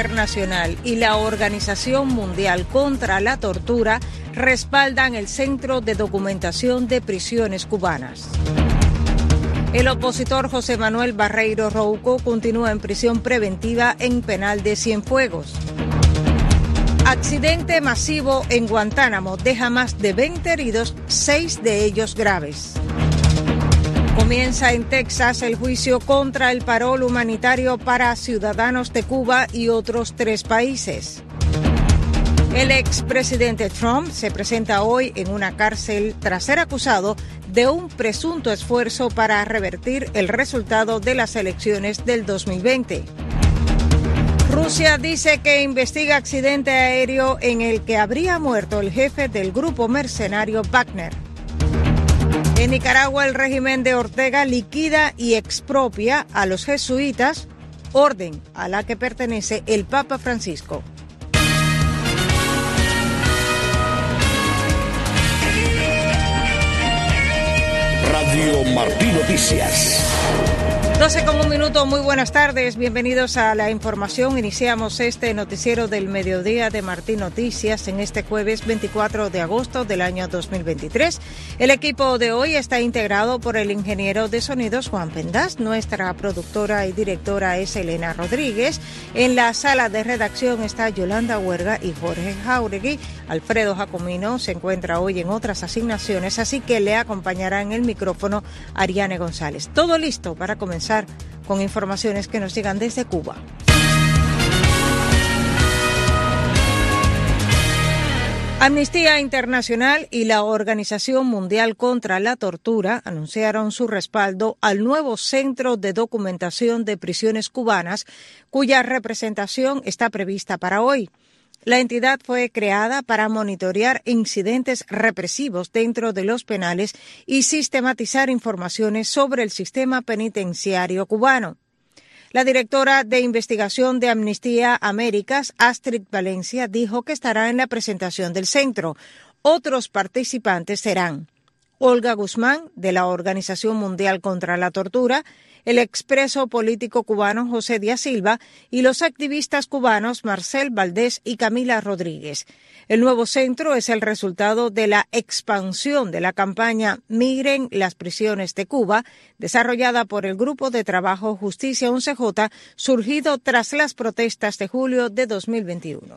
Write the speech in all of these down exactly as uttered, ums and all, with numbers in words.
Internacional y la Organización Mundial contra la Tortura respaldan el Centro de Documentación de Prisiones Cubanas. El opositor José Manuel Barreiro Rouco continúa en prisión preventiva en penal de Cienfuegos. Accidente masivo en Guantánamo deja más de veinte heridos, seis de ellos graves. Comienza en Texas el juicio contra el parol humanitario para ciudadanos de Cuba y otros tres países. El expresidente Trump se presenta hoy en una cárcel tras ser acusado de un presunto esfuerzo para revertir el resultado de las elecciones del dos mil veinte. Rusia dice que investiga accidente aéreo en el que habría muerto el jefe del grupo mercenario Wagner. En Nicaragua, el régimen de Ortega liquida y expropia a los jesuitas, orden a la que pertenece el Papa Francisco. Radio Martí Noticias. doce con un minuto, muy buenas tardes, bienvenidos a la información. Iniciamos este noticiero del mediodía de Martí Noticias en este jueves veinticuatro de agosto del año dos mil veintitrés. El equipo de hoy está integrado por el ingeniero de sonidos Juan Pendas, nuestra productora y directora es Elena Rodríguez. En la sala de redacción está Yolanda Huerga y Jorge Jauregui. Alfredo Jacomino se encuentra hoy en otras asignaciones, así que le acompañará en el micrófono Ariane González. Todo listo para comenzar con informaciones que nos llegan desde Cuba. Amnistía Internacional y la Organización Mundial contra la Tortura anunciaron su respaldo al nuevo Centro de Documentación de Prisiones Cubanas, cuya representación está prevista para hoy. La entidad fue creada para monitorear incidentes represivos dentro de los penales y sistematizar informaciones sobre el sistema penitenciario cubano. La directora de investigación de Amnistía Américas, Astrid Valencia, dijo que estará en la presentación del centro. Otros participantes serán Olga Guzmán, de la Organización Mundial contra la Tortura, el expreso político cubano José Díaz Silva y los activistas cubanos Marcel Valdés y Camila Rodríguez. El nuevo centro es el resultado de la expansión de la campaña Migren las prisiones de Cuba, desarrollada por el Grupo de Trabajo Justicia once J, surgido tras las protestas de julio de dos mil veintiuno.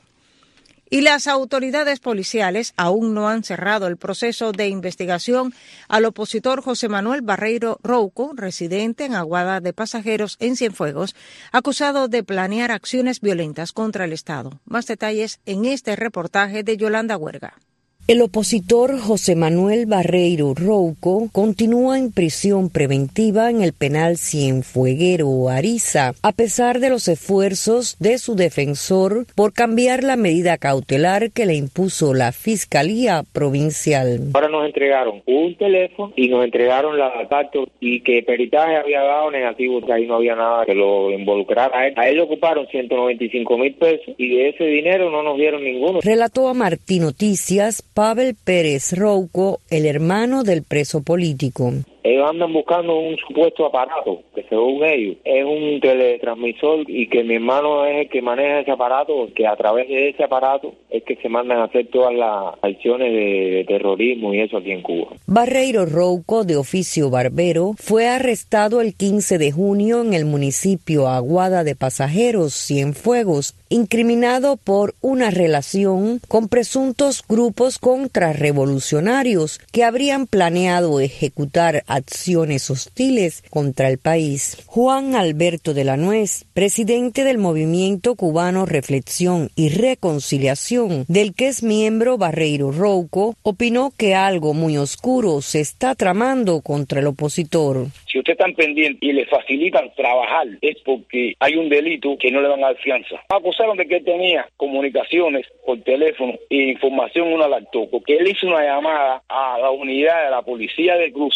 Y las autoridades policiales aún no han cerrado el proceso de investigación al opositor José Manuel Barreiro Rouco, residente en Aguada de Pasajeros en Cienfuegos, acusado de planear acciones violentas contra el Estado. Más detalles en este reportaje de Yolanda Huerga. El opositor José Manuel Barreiro Rouco continúa en prisión preventiva en el penal Cienfueguero Ariza, a pesar de los esfuerzos de su defensor por cambiar la medida cautelar que le impuso la Fiscalía Provincial. Ahora nos entregaron un teléfono y nos entregaron la carta y que peritaje había dado negativo, que ahí no había nada que lo involucrara a él. A él le ocuparon ciento noventa y cinco mil pesos y de ese dinero no nos dieron ninguno. Relató a Martí Noticias Pavel Pérez Rouco, el hermano del preso político. Ellos andan buscando un supuesto aparato, que según ellos es un teletransmisor y que mi hermano es el que maneja ese aparato, que a través de ese aparato es que se mandan a hacer todas las acciones de, de terrorismo y eso aquí en Cuba. Barreiro Rouco, de oficio barbero, fue arrestado el quince de junio en el municipio Aguada de Pasajeros, Cienfuegos, incriminado por una relación con presuntos grupos contrarrevolucionarios que habrían planeado ejecutar acciones hostiles contra el país. Juan Alberto de la Nuez, presidente del movimiento cubano Reflexión y Reconciliación, del que es miembro Barreiro Rouco, opinó que algo muy oscuro se está tramando contra el opositor. Si usted está pendiente y le facilitan trabajar, es porque hay un delito que no le van a dar fianza. Acusaron de que él tenía comunicaciones por teléfono e información una lactó, porque él hizo una llamada a la unidad de la policía de cruce, a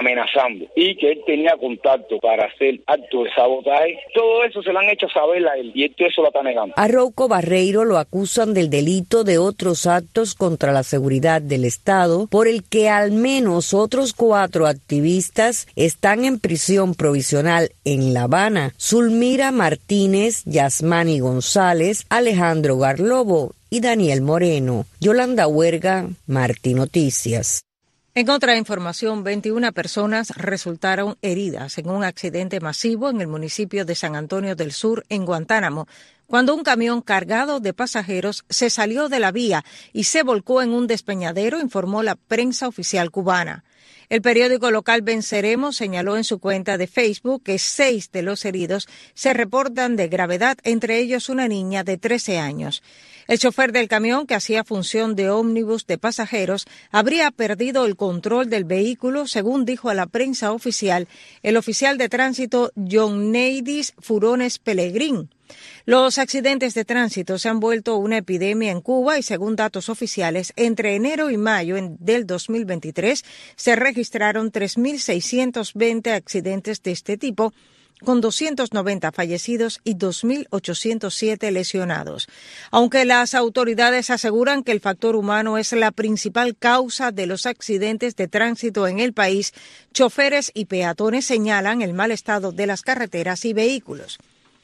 amenazando y que él tenía contacto para hacer actos de sabotaje. Todo eso se lo han hecho saber a él y esto eso lo está negando. A Rouco Barreiro lo acusan del delito de otros actos contra la seguridad del Estado, por el que al menos otros cuatro activistas están en prisión provisional en La Habana: Zulmira Martínez, Yasmani González, Alejandro Garlobo y Daniel Moreno. Yolanda Huerga, Martí Noticias. En otra información, veintiuna personas resultaron heridas en un accidente masivo en el municipio de San Antonio del Sur, en Guantánamo, cuando un camión cargado de pasajeros se salió de la vía y se volcó en un despeñadero, informó la prensa oficial cubana. El periódico local Venceremos señaló en su cuenta de Facebook que seis de los heridos se reportan de gravedad, entre ellos una niña de trece años. El chofer del camión, que hacía función de ómnibus de pasajeros, habría perdido el control del vehículo, según dijo a la prensa oficial el oficial de tránsito John Neidis Furones Pellegrín. Los accidentes de tránsito se han vuelto una epidemia en Cuba y, según datos oficiales, entre enero y mayo del dos mil veintitrés se registraron tres mil seiscientos veinte accidentes de este tipo, con doscientos noventa fallecidos y dos mil ochocientos siete lesionados. Aunque las autoridades aseguran que el factor humano es la principal causa de los accidentes de tránsito en el país, choferes y peatones señalan el mal estado de las carreteras y vehículos.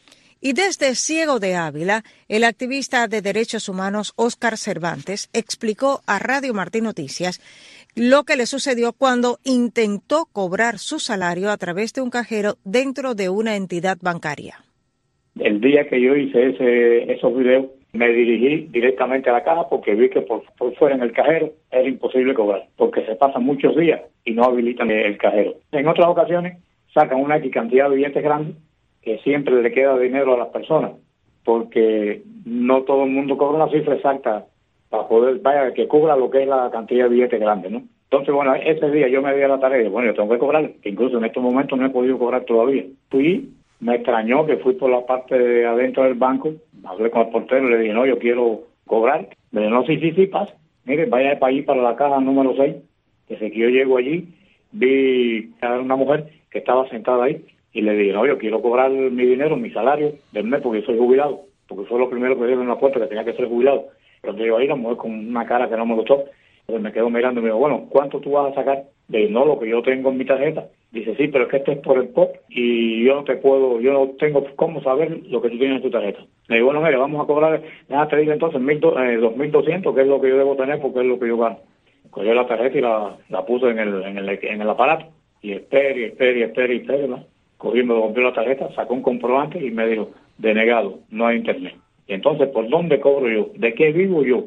Y desde Ciego de Ávila, el activista de derechos humanos Óscar Cervantes explicó a Radio Martí Noticias lo que le sucedió cuando intentó cobrar su salario a través de un cajero dentro de una entidad bancaria. El día que yo hice ese, esos videos, me dirigí directamente a la caja porque vi que por, por fuera en el cajero era imposible cobrar, porque se pasan muchos días y no habilitan el cajero. En otras ocasiones sacan una X cantidad de billetes grandes que siempre le queda dinero a las personas, porque no todo el mundo cobra una cifra exacta para poder, vaya, que cubra lo que es la cantidad de billetes grandes, ¿no? Entonces, bueno, ese día yo me di a la tarea, bueno, yo tengo que cobrar, que incluso en estos momentos no he podido cobrar todavía. Fui, me extrañó que fui por la parte de adentro del banco, hablé con el portero, le dije, no, yo quiero cobrar. Me dijo, no, sí, sí, sí, pasa. Mire, vaya para allí, para la caja número seis. Desde que yo llego allí, vi a una mujer que estaba sentada ahí, y le dije, no, yo quiero cobrar mi dinero, mi salario del mes, porque yo soy jubilado, porque fue lo primero que dieron en la puerta, que tenía que ser jubilado. Pero yo ahí, la mujer con una cara que no me gustó, entonces me quedo mirando y me dijo, bueno, ¿cuánto tú vas a sacar? Le dije, no, lo que yo tengo en mi tarjeta. Dice, sí, pero es que esto es por el P O P y yo no te puedo, yo no tengo cómo saber lo que tú tienes en tu tarjeta. Le digo, bueno, mire, vamos a cobrar, déjate digo entonces, mil, eh, dos mil doscientos, que es lo que yo debo tener porque es lo que yo gano. Cogió la tarjeta y la, la puse en el, en el en el aparato y espere, y espere, y espere, y espere, ¿no? Cogí, me rompió la tarjeta, sacó un comprobante y me dijo, denegado, no hay internet. Y entonces, ¿por dónde cobro yo? ¿De qué vivo yo?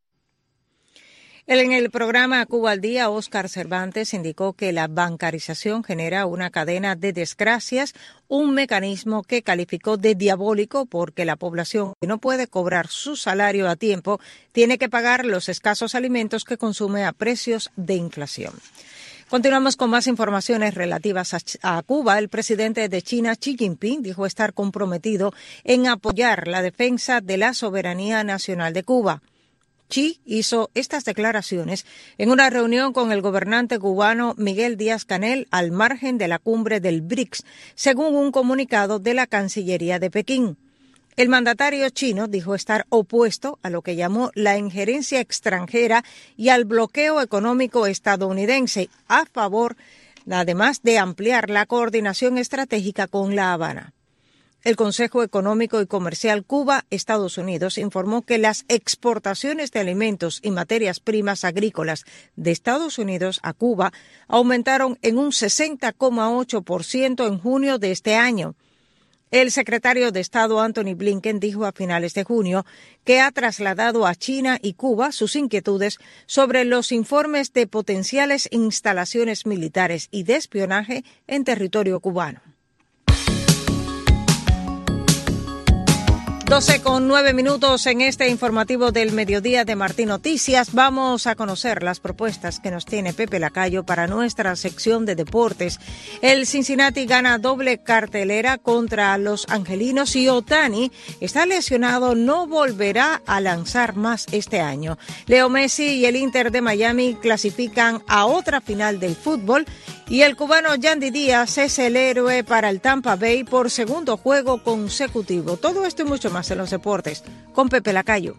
En el programa Cuba al Día, Óscar Cervantes indicó que la bancarización genera una cadena de desgracias, un mecanismo que calificó de diabólico porque la población que no puede cobrar su salario a tiempo tiene que pagar los escasos alimentos que consume a precios de inflación. Continuamos con más informaciones relativas a, a Cuba. El presidente de China, Xi Jinping, dijo estar comprometido en apoyar la defensa de la soberanía nacional de Cuba. Xi hizo estas declaraciones en una reunión con el gobernante cubano Miguel Díaz-Canel al margen de la cumbre del B R I C S, según un comunicado de la Cancillería de Pekín. El mandatario chino dijo estar opuesto a lo que llamó la injerencia extranjera y al bloqueo económico estadounidense, a favor, además de ampliar la coordinación estratégica con La Habana. El Consejo Económico y Comercial Cuba-Estados Unidos informó que las exportaciones de alimentos y materias primas agrícolas de Estados Unidos a Cuba aumentaron en un sesenta coma ocho por ciento en junio de este año. El secretario de Estado Antony Blinken dijo a finales de junio que ha trasladado a China y Cuba sus inquietudes sobre los informes de potenciales instalaciones militares y de espionaje en territorio cubano. doce con nueve minutos en este informativo del mediodía de Martí Noticias. Vamos a conocer las propuestas que nos tiene Pepe Lacayo para nuestra sección de deportes. El Cincinnati gana doble cartelera contra los angelinos y Ohtani está lesionado, no volverá a lanzar más este año. Leo Messi y el Inter de Miami clasifican a otra final del fútbol Y el cubano Yandy Díaz es el héroe para el Tampa Bay por segundo juego consecutivo. Todo esto y mucho más en los deportes con Pepe Lacayo.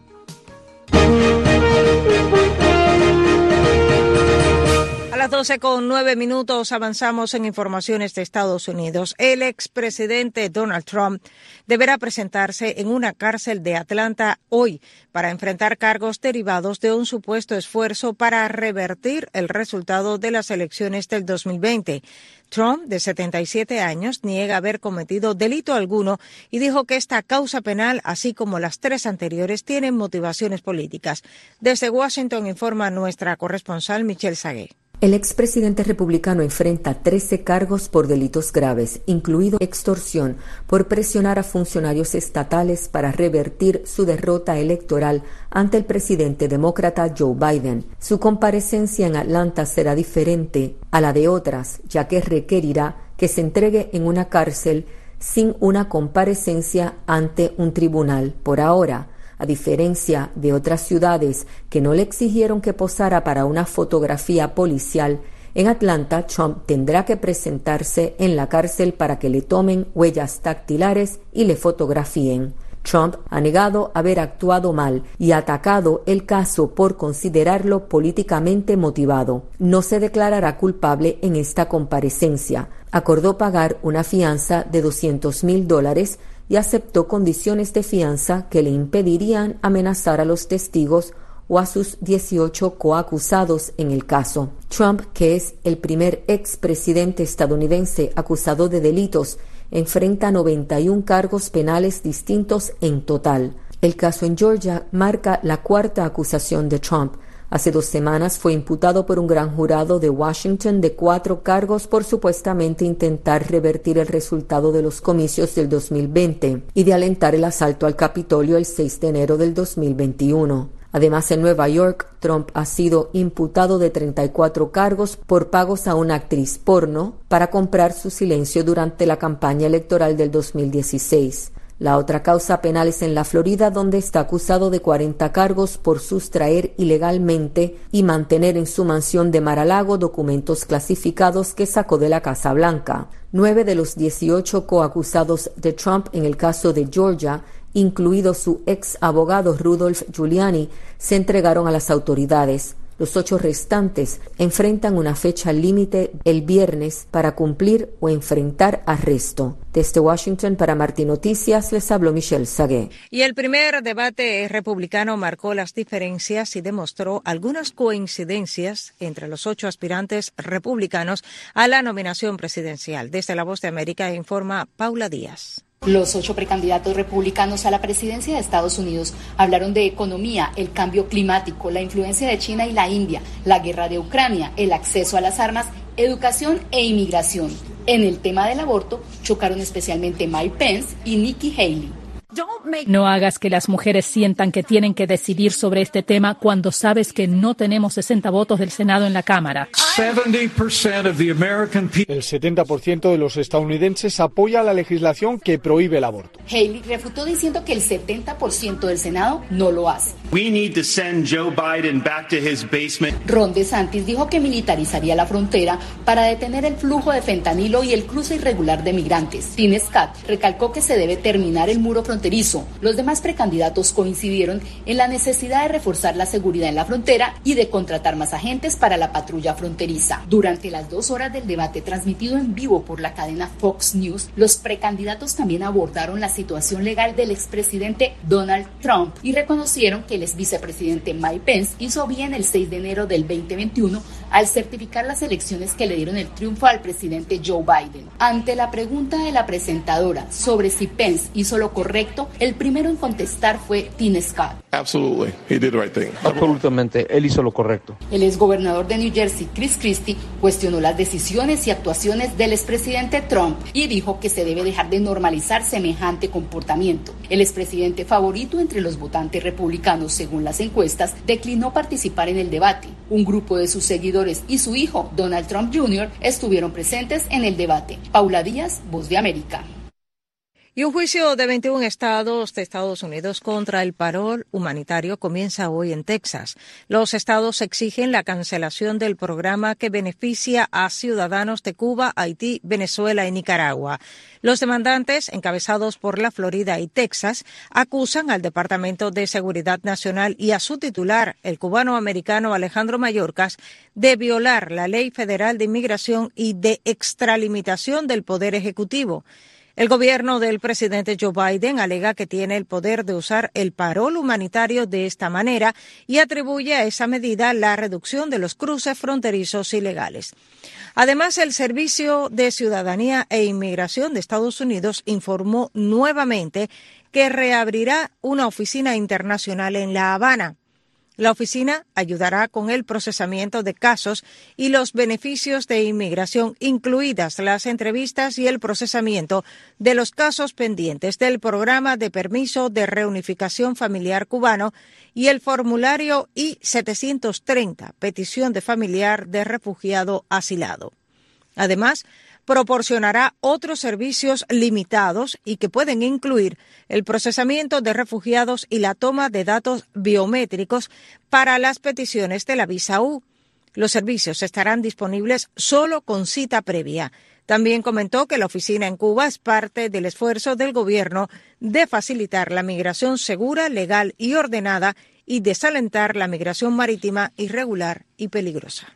A las doce con nueve minutos avanzamos en informaciones de Estados Unidos. El expresidente Donald Trump deberá presentarse en una cárcel de Atlanta hoy para enfrentar cargos derivados de un supuesto esfuerzo para revertir el resultado de las elecciones del dos mil veinte. Trump, de setenta y siete años, niega haber cometido delito alguno y dijo que esta causa penal, así como las tres anteriores, tienen motivaciones políticas. Desde Washington informa nuestra corresponsal Michelle Sagué. El expresidente republicano enfrenta trece cargos por delitos graves, incluido extorsión, por presionar a funcionarios estatales para revertir su derrota electoral ante el presidente demócrata Joe Biden. Su comparecencia en Atlanta será diferente a la de otras, ya que requerirá que se entregue en una cárcel sin una comparecencia ante un tribunal por ahora. A diferencia de otras ciudades que no le exigieron que posara para una fotografía policial, en Atlanta Trump tendrá que presentarse en la cárcel para que le tomen huellas dactilares y le fotografíen. Trump ha negado haber actuado mal y ha atacado el caso por considerarlo políticamente motivado. No se declarará culpable en esta comparecencia. Acordó pagar una fianza de doscientos mil dólares y aceptó condiciones de fianza que le impedirían amenazar a los testigos o a sus dieciocho coacusados en el caso. Trump, que es el primer expresidente estadounidense acusado de delitos, enfrenta noventa y uno cargos penales distintos en total. El caso en Georgia marca la cuarta acusación de Trump. Hace dos semanas fue imputado por un gran jurado de Washington de cuatro cargos por supuestamente intentar revertir el resultado de los comicios del dos mil veinte y de alentar el asalto al Capitolio el seis de enero del dos mil veintiuno. Además, en Nueva York, Trump ha sido imputado de treinta y cuatro cargos por pagos a una actriz porno para comprar su silencio durante la campaña electoral del dos mil dieciséis. La otra causa penal es en la Florida, donde está acusado de cuarenta cargos por sustraer ilegalmente y mantener en su mansión de Mar-a-Lago documentos clasificados que sacó de la Casa Blanca. Nueve de los dieciocho coacusados de Trump en el caso de Georgia, incluido su ex abogado Rudolph Giuliani, se entregaron a las autoridades. Los ocho restantes enfrentan una fecha límite el viernes para cumplir o enfrentar arresto. Desde Washington para Martín Noticias les habló Michelle Sagué. Y el primer debate republicano marcó las diferencias y demostró algunas coincidencias entre los ocho aspirantes republicanos a la nominación presidencial. Desde La Voz de América informa Paula Díaz. Los ocho precandidatos republicanos a la presidencia de Estados Unidos hablaron de economía, el cambio climático, la influencia de China y la India, la guerra de Ucrania, el acceso a las armas, educación e inmigración. En el tema del aborto chocaron especialmente Mike Pence y Nikki Haley. No hagas que las mujeres sientan que tienen que decidir sobre este tema cuando sabes que no tenemos sesenta votos del Senado en la Cámara. El setenta por ciento de los estadounidenses apoya la legislación que prohíbe el aborto. Haley refutó diciendo que el setenta por ciento del Senado no lo hace. Ron DeSantis dijo que militarizaría la frontera para detener el flujo de fentanilo y el cruce irregular de migrantes. Tim Scott recalcó que se debe terminar el muro fronterizo. Los demás precandidatos coincidieron en la necesidad de reforzar la seguridad en la frontera y de contratar más agentes para la patrulla fronteriza. Durante las dos horas del debate transmitido en vivo por la cadena Fox News, los precandidatos también abordaron la situación legal del expresidente Donald Trump y reconocieron que el ex vicepresidente Mike Pence hizo bien el seis de enero del veinte veintiuno al certificar las elecciones que le dieron el triunfo al presidente Joe Biden. Ante la pregunta de la presentadora sobre si Pence hizo lo correcto, el primero en contestar fue Tim Scott. Absolutely. He did the right thing. Absolutamente, él hizo lo correcto. El exgobernador de New Jersey, Chris Christie, cuestionó las decisiones y actuaciones del expresidente Trump y dijo que se debe dejar de normalizar semejante comportamiento. El expresidente favorito entre los votantes republicanos, según las encuestas, declinó participar en el debate. Un grupo de sus seguidores y su hijo, Donald Trump junior, estuvieron presentes en el debate. Paula Díaz, Voz de América. Y un juicio de veintiún estados de Estados Unidos contra el paro humanitario comienza hoy en Texas. Los estados exigen la cancelación del programa que beneficia a ciudadanos de Cuba, Haití, Venezuela y Nicaragua. Los demandantes, encabezados por la Florida y Texas, acusan al Departamento de Seguridad Nacional y a su titular, el cubano-americano Alejandro Mayorkas, de violar la Ley Federal de Inmigración y de extralimitación del Poder Ejecutivo. El gobierno del presidente Joe Biden alega que tiene el poder de usar el parol humanitario de esta manera y atribuye a esa medida la reducción de los cruces fronterizos ilegales. Además, el Servicio de Ciudadanía e Inmigración de Estados Unidos informó nuevamente que reabrirá una oficina internacional en La Habana. La oficina ayudará con el procesamiento de casos y los beneficios de inmigración, incluidas las entrevistas y el procesamiento de los casos pendientes del programa de permiso de reunificación familiar cubano y el formulario I setecientos treinta, petición de familiar de refugiado asilado. Además, proporcionará otros servicios limitados y que pueden incluir el procesamiento de refugiados y la toma de datos biométricos para las peticiones de la visa U. Los servicios estarán disponibles solo con cita previa. También comentó que la oficina en Cuba es parte del esfuerzo del gobierno de facilitar la migración segura, legal y ordenada y desalentar la migración marítima irregular y peligrosa.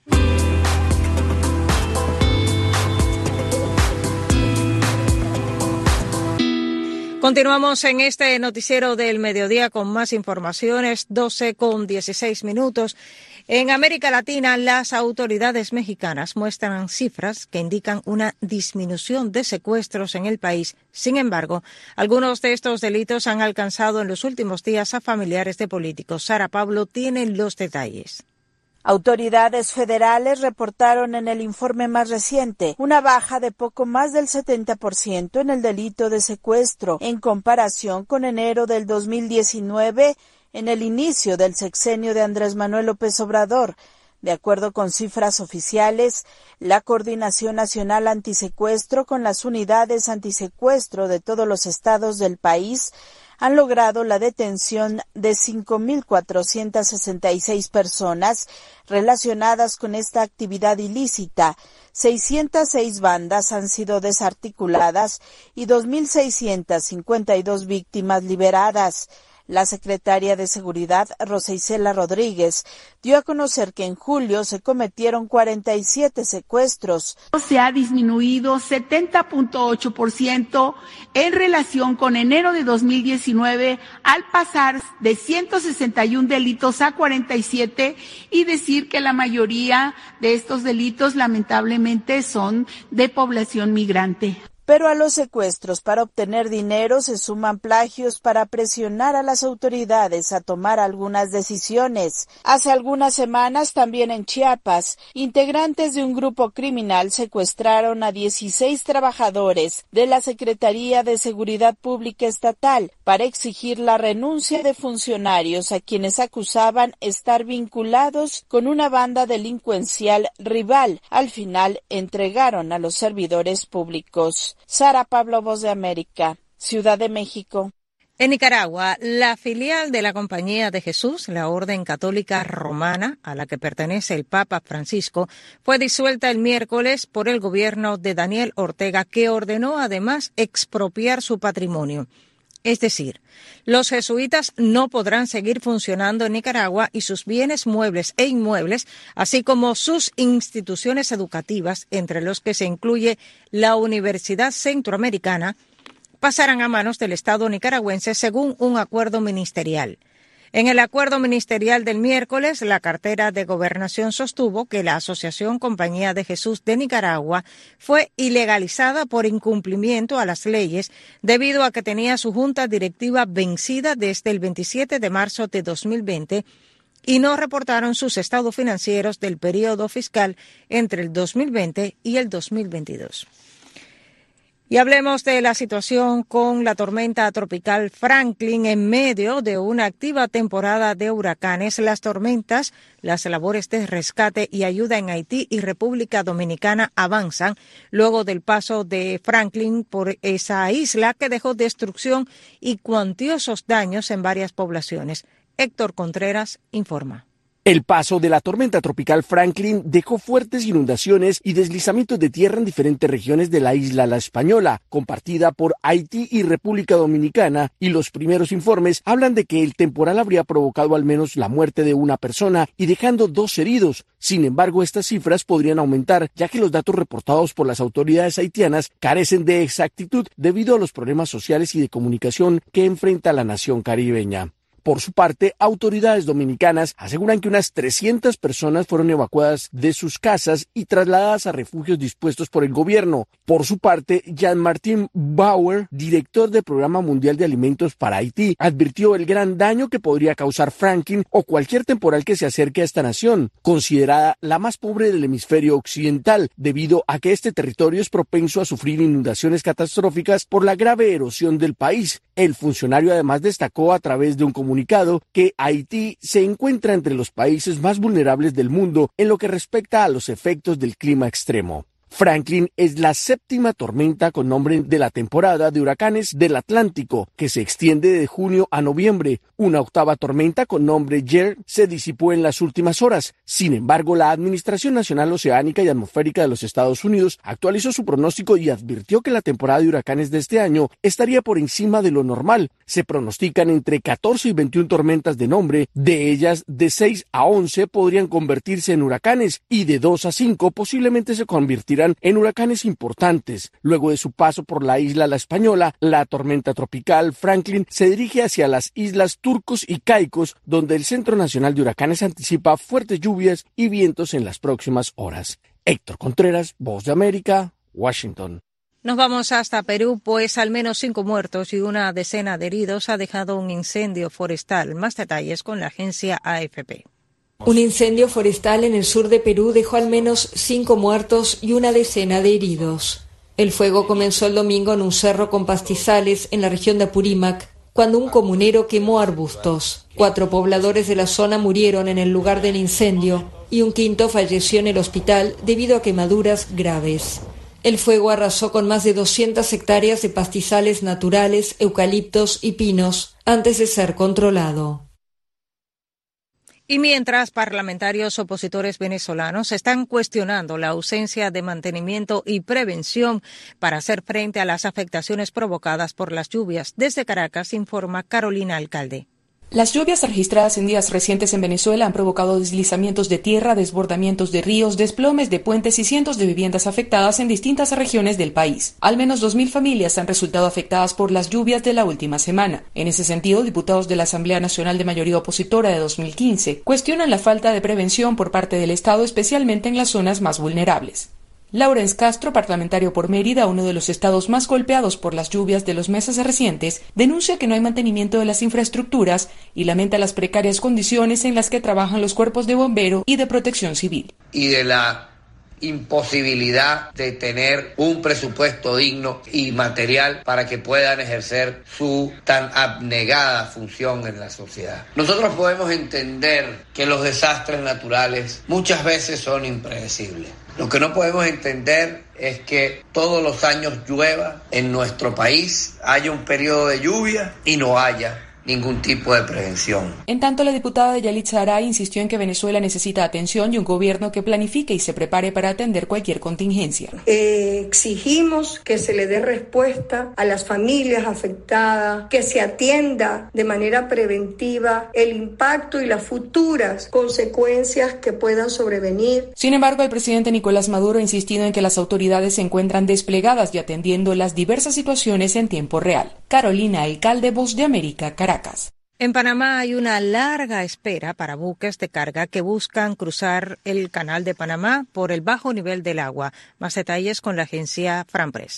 Continuamos en este noticiero del mediodía con más informaciones, doce con dieciséis minutos. En América Latina, las autoridades mexicanas muestran cifras que indican una disminución de secuestros en el país. Sin embargo, algunos de estos delitos han alcanzado en los últimos días a familiares de políticos. Sara Pablo tiene los detalles. Autoridades federales reportaron en el informe más reciente una baja de poco más del setenta por ciento en el delito de secuestro en comparación con enero del dos mil diecinueve, en el inicio del sexenio de Andrés Manuel López Obrador. De acuerdo con cifras oficiales, la Coordinación Nacional Antisecuestro con las unidades antisecuestro de todos los estados del país han logrado la detención de cinco mil cuatrocientas sesenta y seis personas relacionadas con esta actividad ilícita. seiscientas seis bandas han sido desarticuladas y dos mil seiscientas cincuenta y dos víctimas liberadas. La secretaria de Seguridad, Rosa Isela Rodríguez, dio a conocer que en julio se cometieron cuarenta y siete secuestros. Se ha disminuido setenta punto ocho por ciento en relación con enero de dos mil diecinueve, al pasar de ciento sesenta y uno delitos a cuarenta y siete, y decir que la mayoría de estos delitos lamentablemente son de población migrante. Pero a los secuestros para obtener dinero se suman plagios para presionar a las autoridades a tomar algunas decisiones. Hace algunas semanas, también en Chiapas, integrantes de un grupo criminal secuestraron a dieciséis trabajadores de la Secretaría de Seguridad Pública Estatal para exigir la renuncia de funcionarios a quienes acusaban estar vinculados con una banda delincuencial rival. Al final, entregaron a los servidores públicos. Sara Pablo, Voz de América, Ciudad de México. En Nicaragua, la filial de la Compañía de Jesús, la Orden Católica Romana, a la que pertenece el Papa Francisco, fue disuelta el miércoles por el gobierno de Daniel Ortega, que ordenó además expropiar su patrimonio. Es decir, los jesuitas no podrán seguir funcionando en Nicaragua y sus bienes muebles e inmuebles, así como sus instituciones educativas, entre los que se incluye la Universidad Centroamericana, pasarán a manos del Estado nicaragüense según un acuerdo ministerial. En el acuerdo ministerial del miércoles, la cartera de Gobernación sostuvo que la Asociación Compañía de Jesús de Nicaragua fue ilegalizada por incumplimiento a las leyes debido a que tenía su junta directiva vencida desde el veintisiete de marzo de dos mil veinte y no reportaron sus estados financieros del periodo fiscal entre el dos mil veinte y el dos mil veintidós. Y hablemos de la situación con la tormenta tropical Franklin en medio de una activa temporada de huracanes. Las tormentas, las labores de rescate y ayuda en Haití y República Dominicana avanzan luego del paso de Franklin por esa isla que dejó destrucción y cuantiosos daños en varias poblaciones. Héctor Contreras informa. El paso de la tormenta tropical Franklin dejó fuertes inundaciones y deslizamientos de tierra en diferentes regiones de la isla La Española, compartida por Haití y República Dominicana, y los primeros informes hablan de que el temporal habría provocado al menos la muerte de una persona y dejando dos heridos. Sin embargo, estas cifras podrían aumentar, ya que los datos reportados por las autoridades haitianas carecen de exactitud debido a los problemas sociales y de comunicación que enfrenta la nación caribeña. Por su parte, autoridades dominicanas aseguran que unas trescientas personas fueron evacuadas de sus casas y trasladadas a refugios dispuestos por el gobierno. Por su parte, Jean-Martin Bauer, director del Programa Mundial de Alimentos para Haití, advirtió el gran daño que podría causar Franklin o cualquier temporal que se acerque a esta nación, considerada la más pobre del hemisferio occidental, debido a que este territorio es propenso a sufrir inundaciones catastróficas por la grave erosión del país. El funcionario además destacó a través de un comunicado que Haití se encuentra entre los países más vulnerables del mundo en lo que respecta a los efectos del clima extremo. Franklin es la séptima tormenta con nombre de la temporada de huracanes del Atlántico, que se extiende de junio a noviembre. Una octava tormenta con nombre Jer se disipó en las últimas horas. Sin embargo, la Administración Nacional Oceánica y Atmosférica de los Estados Unidos actualizó su pronóstico y advirtió que la temporada de huracanes de este año estaría por encima de lo normal. Se pronostican entre catorce y veintiuna tormentas de nombre, de ellas de seis a once podrían convertirse en huracanes y de dos a cinco posiblemente se convertirán en huracanes importantes. Luego de su paso por la isla La Española, la tormenta tropical Franklin se dirige hacia las islas Turcos y Caicos, donde el Centro Nacional de Huracanes anticipa fuertes lluvias y vientos en las próximas horas. Héctor Contreras, Voz de América, Washington. Nos vamos hasta Perú, pues al menos cinco muertos y una decena de heridos ha dejado un incendio forestal. Más detalles con la agencia A F P. Un incendio forestal en el sur de Perú dejó al menos cinco muertos y una decena de heridos. El fuego comenzó el domingo en un cerro con pastizales en la región de Apurímac, cuando un comunero quemó arbustos. Cuatro pobladores de la zona murieron en el lugar del incendio y un quinto falleció en el hospital debido a quemaduras graves. El fuego arrasó con más de doscientas hectáreas de pastizales naturales, eucaliptos y pinos antes de ser controlado. Y mientras parlamentarios opositores venezolanos están cuestionando la ausencia de mantenimiento y prevención para hacer frente a las afectaciones provocadas por las lluvias, desde Caracas informa Carolina Alcalde. Las lluvias registradas en días recientes en Venezuela han provocado deslizamientos de tierra, desbordamientos de ríos, desplomes de puentes y cientos de viviendas afectadas en distintas regiones del país. Al menos dos mil familias han resultado afectadas por las lluvias de la última semana. En ese sentido, diputados de la Asamblea Nacional de Mayoría Opositora de dos mil quince cuestionan la falta de prevención por parte del Estado, especialmente en las zonas más vulnerables. Laurence Castro, parlamentario por Mérida, uno de los estados más golpeados por las lluvias de los meses recientes, denuncia que no hay mantenimiento de las infraestructuras y lamenta las precarias condiciones en las que trabajan los cuerpos de bombero y de protección civil. Y de la imposibilidad de tener un presupuesto digno y material para que puedan ejercer su tan abnegada función en la sociedad. Nosotros podemos entender que los desastres naturales muchas veces son impredecibles. Lo que no podemos entender es que todos los años llueva en nuestro país, haya un periodo de lluvia y no haya ningún tipo de prevención. En tanto, la diputada de Yalitza Aray insistió en que Venezuela necesita atención y un gobierno que planifique y se prepare para atender cualquier contingencia. Eh, exigimos que se le dé respuesta a las familias afectadas, que se atienda de manera preventiva el impacto y las futuras consecuencias que puedan sobrevenir. Sin embargo, el presidente Nicolás Maduro ha insistido en que las autoridades se encuentran desplegadas y atendiendo las diversas situaciones en tiempo real. Carolina Alcalde, Voz de América, Caracas. En Panamá hay una larga espera para buques de carga que buscan cruzar el Canal de Panamá por el bajo nivel del agua. Más detalles con la agencia Franpress.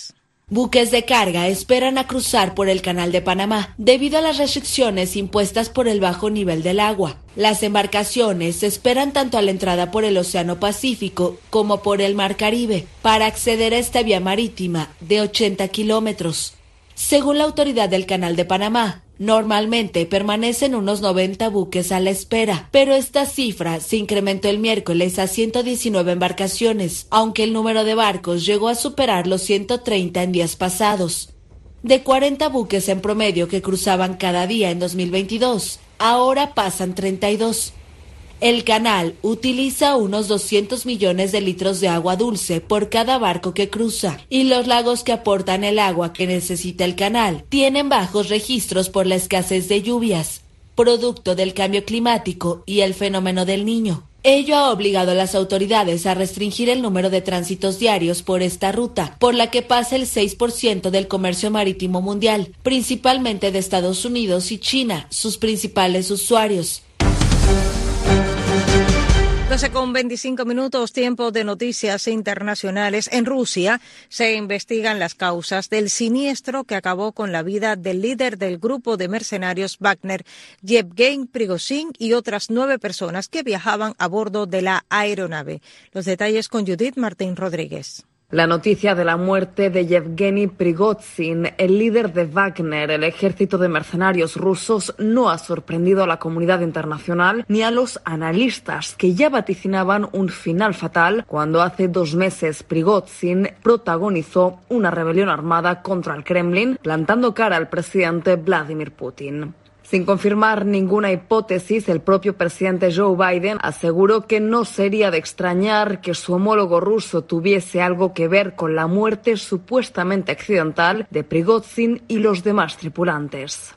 Buques de carga esperan a cruzar por el Canal de Panamá debido a las restricciones impuestas por el bajo nivel del agua. Las embarcaciones esperan tanto a la entrada por el Océano Pacífico como por el Mar Caribe para acceder a esta vía marítima de ochenta kilómetros. Según la autoridad del Canal de Panamá, normalmente permanecen unos noventa buques a la espera, pero esta cifra se incrementó el miércoles a ciento diecinueve embarcaciones, aunque el número de barcos llegó a superar los ciento treinta en días pasados. De cuarenta buques en promedio que cruzaban cada día en dos mil veintidós, ahora pasan treinta y dos. El canal utiliza unos doscientos millones de litros de agua dulce por cada barco que cruza, y los lagos que aportan el agua que necesita el canal tienen bajos registros por la escasez de lluvias, producto del cambio climático y el fenómeno del Niño. Ello ha obligado a las autoridades a restringir el número de tránsitos diarios por esta ruta, por la que pasa el seis por ciento del comercio marítimo mundial, principalmente de Estados Unidos y China, sus principales usuarios. doce con veinticinco minutos, tiempo de noticias internacionales. En Rusia se investigan las causas del siniestro que acabó con la vida del líder del grupo de mercenarios Wagner, Yevgeny Prigozhin, y otras nueve personas que viajaban a bordo de la aeronave. Los detalles con Judith Martín Rodríguez. La noticia de la muerte de Yevgeny Prigozhin, el líder de Wagner, el ejército de mercenarios rusos, no ha sorprendido a la comunidad internacional ni a los analistas que ya vaticinaban un final fatal cuando hace dos meses Prigozhin protagonizó una rebelión armada contra el Kremlin, plantando cara al presidente Vladimir Putin. Sin confirmar ninguna hipótesis, el propio presidente Joe Biden aseguró que no sería de extrañar que su homólogo ruso tuviese algo que ver con la muerte supuestamente accidental de Prigozhin y los demás tripulantes.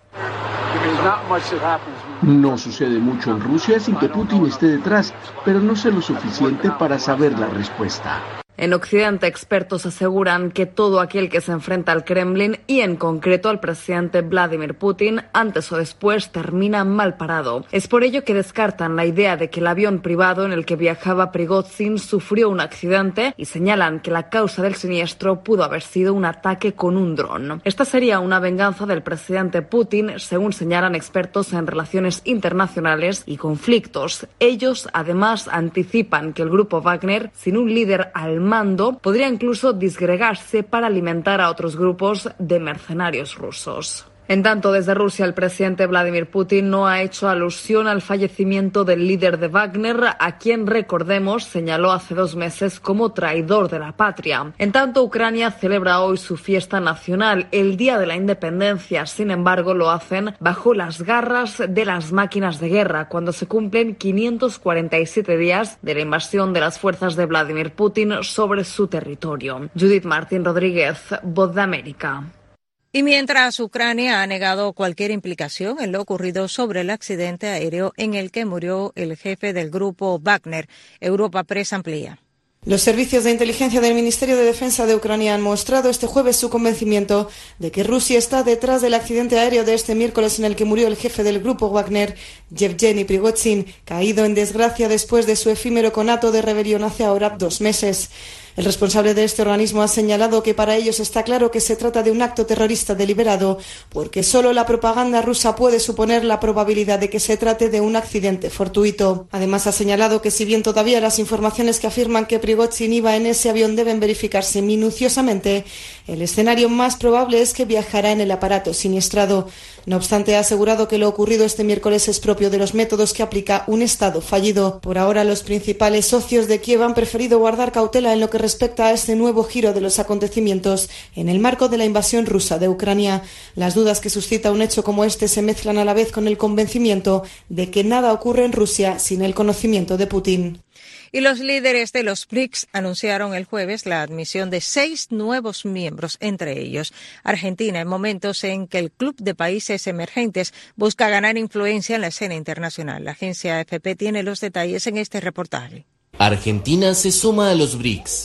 No sucede mucho en Rusia sin que Putin esté detrás, pero no sé lo suficiente para saber la respuesta. En Occidente, expertos aseguran que todo aquel que se enfrenta al Kremlin y en concreto al presidente Vladimir Putin, antes o después termina mal parado. Es por ello que descartan la idea de que el avión privado en el que viajaba Prigozhin sufrió un accidente y señalan que la causa del siniestro pudo haber sido un ataque con un dron. Esta sería una venganza del presidente Putin, según señalan expertos en relaciones internacionales y conflictos. Ellos, además, anticipan que el grupo Wagner, sin un líder al mando, podría incluso disgregarse para alimentar a otros grupos de mercenarios rusos. En tanto, desde Rusia, el presidente Vladimir Putin no ha hecho alusión al fallecimiento del líder de Wagner, a quien, recordemos, señaló hace dos meses como traidor de la patria. En tanto, Ucrania celebra hoy su fiesta nacional, el Día de la Independencia. Sin embargo, lo hacen bajo las garras de las máquinas de guerra, cuando se cumplen quinientos cuarenta y siete días de la invasión de las fuerzas de Vladimir Putin sobre su territorio. Judith Martín Rodríguez, Voz de América. Y mientras Ucrania ha negado cualquier implicación en lo ocurrido sobre el accidente aéreo en el que murió el jefe del grupo Wagner, Europa Press amplía. Los servicios de inteligencia del Ministerio de Defensa de Ucrania han mostrado este jueves su convencimiento de que Rusia está detrás del accidente aéreo de este miércoles en el que murió el jefe del grupo Wagner, Yevgeny Prigozhin, caído en desgracia después de su efímero conato de rebelión hace ahora dos meses. El responsable de este organismo ha señalado que para ellos está claro que se trata de un acto terrorista deliberado, porque solo la propaganda rusa puede suponer la probabilidad de que se trate de un accidente fortuito. Además, ha señalado que si bien todavía las informaciones que afirman que Prigozhin iba en ese avión deben verificarse minuciosamente, el escenario más probable es que viajará en el aparato siniestrado. No obstante, ha asegurado que lo ocurrido este miércoles es propio de los métodos que aplica un Estado fallido. Por ahora, los principales socios de Kiev han preferido guardar cautela en lo que respecta a este nuevo giro de los acontecimientos en el marco de la invasión rusa de Ucrania. Las dudas que suscita un hecho como este se mezclan a la vez con el convencimiento de que nada ocurre en Rusia sin el conocimiento de Putin. Y los líderes de los B R I C S anunciaron el jueves la admisión de seis nuevos miembros, entre ellos Argentina, en momentos en que el Club de Países Emergentes busca ganar influencia en la escena internacional. La agencia A F P tiene los detalles en este reportaje. Argentina se suma a los B R I C S.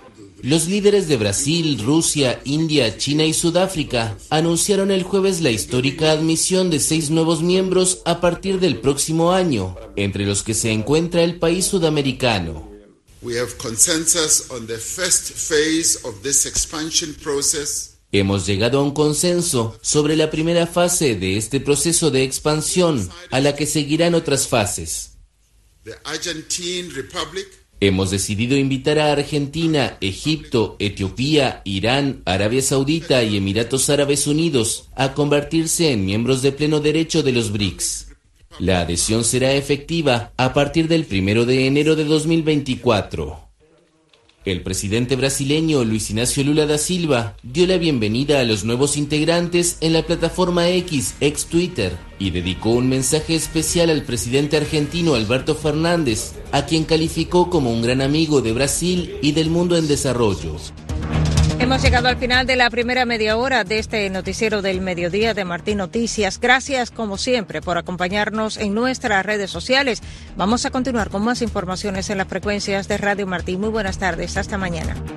Los líderes de Brasil, Rusia, India, China y Sudáfrica anunciaron el jueves la histórica admisión de seis nuevos miembros a partir del próximo año, entre los que se encuentra el país sudamericano. We have consensus on the first phase of this expansion process. Hemos llegado a un consenso sobre la primera fase de este proceso de expansión, a la que seguirán otras fases. Hemos decidido invitar a Argentina, Egipto, Etiopía, Irán, Arabia Saudita y Emiratos Árabes Unidos a convertirse en miembros de pleno derecho de los B R I C S. La adhesión será efectiva a partir del primero de enero de dos mil veinticuatro. El presidente brasileño Luis Ignacio Lula da Silva dio la bienvenida a los nuevos integrantes en la plataforma X, ex Twitter, y dedicó un mensaje especial al presidente argentino Alberto Fernández, a quien calificó como un gran amigo de Brasil y del mundo en desarrollo. Hemos llegado al final de la primera media hora de este noticiero del mediodía de Martín Noticias. Gracias, como siempre, por acompañarnos en nuestras redes sociales. Vamos a continuar con más informaciones en las frecuencias de Radio Martín. Muy buenas tardes. Hasta mañana.